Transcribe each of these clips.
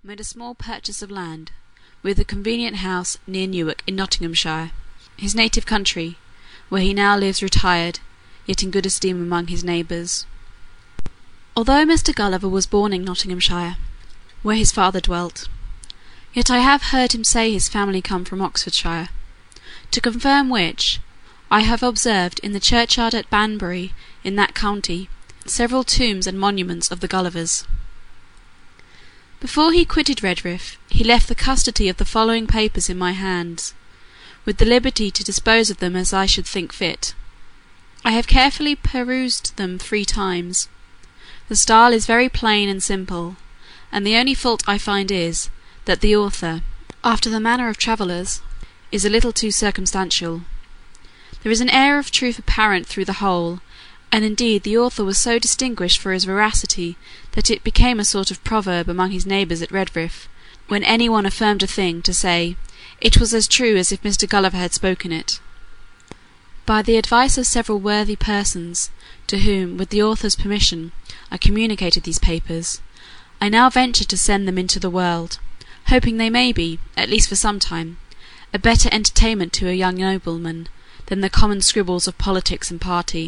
made a small purchase of land, with a convenient house near Newark in Nottinghamshire, his native country, where he now lives retired, yet in good esteem among his neighbours. Although Mr. Gulliver was born in Nottinghamshire, where his father dwelt, yet I have heard him say his family come from Oxfordshire, to confirm which, I have observed in the churchyard at Banbury in that county several tombs and monuments of the Gullivers. Before he quitted Redriff, he left the custody of the following papers in my hands, with the liberty to dispose of them as I should think fit. I have carefully perused them 3 times. The style is very plain and simple, and the only fault I find is, that the author, after the manner of travellers, is a little too circumstantial. There is an air of truth apparent through the whole, and indeed the author was so distinguished for his veracity that it became a sort of proverb among his neighbours at Redriff, when any one affirmed a thing, to say, it was as true as if Mr. Gulliver had spoken it. By the advice of several worthy persons, to whom, with the author's permission, I communicated these papers, I now venture to send them into the world, hoping they may be, at least for some time, a better entertainment to a young nobleman than the common scribbles of politics and party.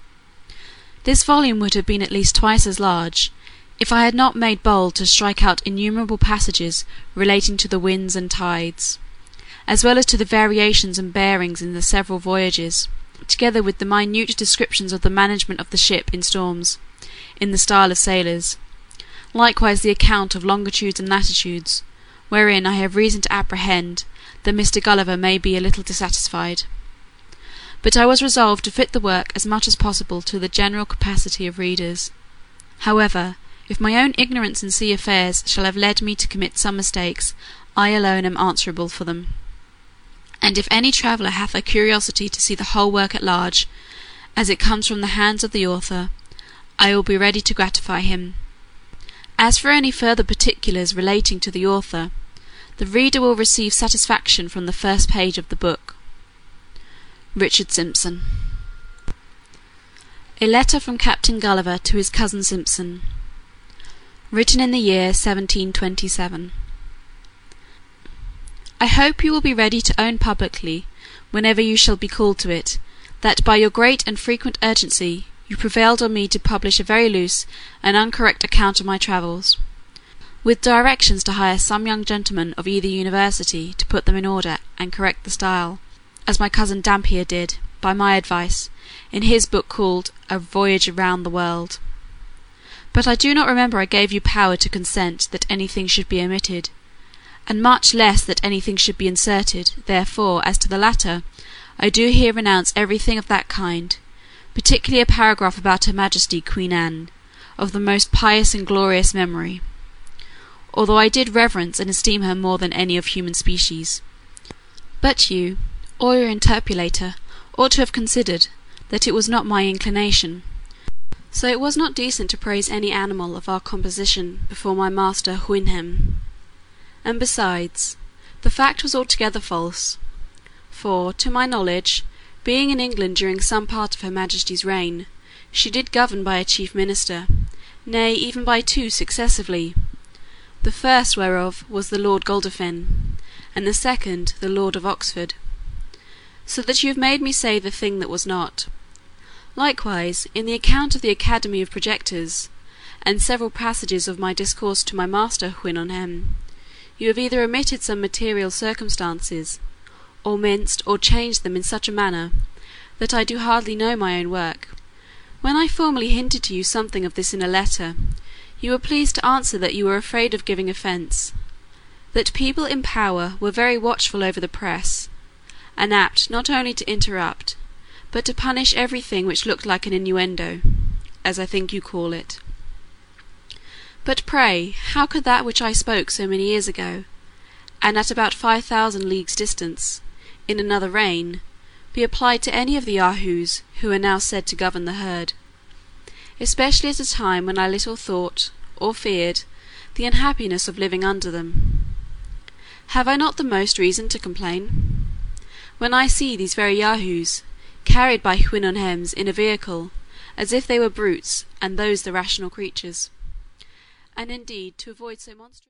This volume would have been at least twice as large, if I had not made bold to strike out innumerable passages relating to the winds and tides, as well as to the variations and bearings in the several voyages, together with the minute descriptions of the management of the ship in storms, in the style of sailors, likewise the account of longitudes and latitudes, wherein I have reason to apprehend that Mr. Gulliver may be a little dissatisfied. But I was resolved to fit the work as much as possible to the general capacity of readers. However, if my own ignorance in sea affairs shall have led me to commit some mistakes, I alone am answerable for them. And if any traveller hath a curiosity to see the whole work at large, as it comes from the hands of the author, I will be ready to gratify him. As for any further particulars relating to the author, the reader will receive satisfaction from the first page of the book. Richard Simpson. A letter from Captain Gulliver to his cousin Simpson. Written in the year 1727. I hope you will be ready to own publicly, whenever you shall be called to it, that by your great and frequent urgency you prevailed on me to publish a very loose and uncorrect account of my travels, with directions to hire some young gentleman of either university to put them in order and correct the style, as my cousin Dampier did, by my advice, in his book called A Voyage Round the World. But I do not remember I gave you power to consent that anything should be omitted, and much less that anything should be inserted. Therefore, as to the latter, I do here renounce everything of that kind, particularly a paragraph about Her Majesty Queen Anne, of the most pious and glorious memory, although I did reverence and esteem her more than any of human species. But you, or your interpolator, ought to have considered that it was not my inclination, so it was not decent to praise any animal of our composition before my master Houyhnhnm. And besides, the fact was altogether false, for, to my knowledge, being in England during some part of Her Majesty's reign, she did govern by a chief minister, nay, even by 2 successively, the first whereof was the Lord Godolphin, and the second the Lord of Oxford, so that you have made me say the thing that was not. Likewise, in the account of the Academy of Projectors, and several passages of my discourse to my master Houyhnhnm, you have either omitted some material circumstances, or minced or changed them in such a manner, that I do hardly know my own work. When I formerly hinted to you something of this in a letter, you were pleased to answer that you were afraid of giving offence, that people in power were very watchful over the press, and apt not only to interrupt, but to punish everything which looked like an innuendo, as I think you call it. But pray, how could that which I spoke so many years ago, and at about 5,000 leagues distance, in another reign, be applied to any of the Yahoos who are now said to govern the herd, especially at a time when I little thought, or feared, the unhappiness of living under them? Have I not the most reason to complain, when I see these very Yahoos carried by Houyhnhnms in a vehicle, as if they were brutes, and those the rational creatures? And indeed, to avoid so monstrous